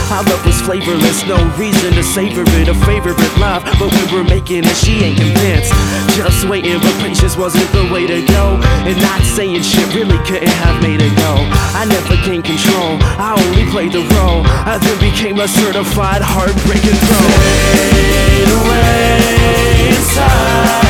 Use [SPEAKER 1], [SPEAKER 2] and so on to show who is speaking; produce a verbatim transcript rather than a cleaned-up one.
[SPEAKER 1] Our love was flavorless, no reason to savor it. A favorite love, but we were making it, she ain't convinced. Just waiting, but patience wasn't the way to go. And not saying shit really couldn't have made it go. I never gained control, I only played the role. I then became a certified heartbreaking pro. Fade away inside.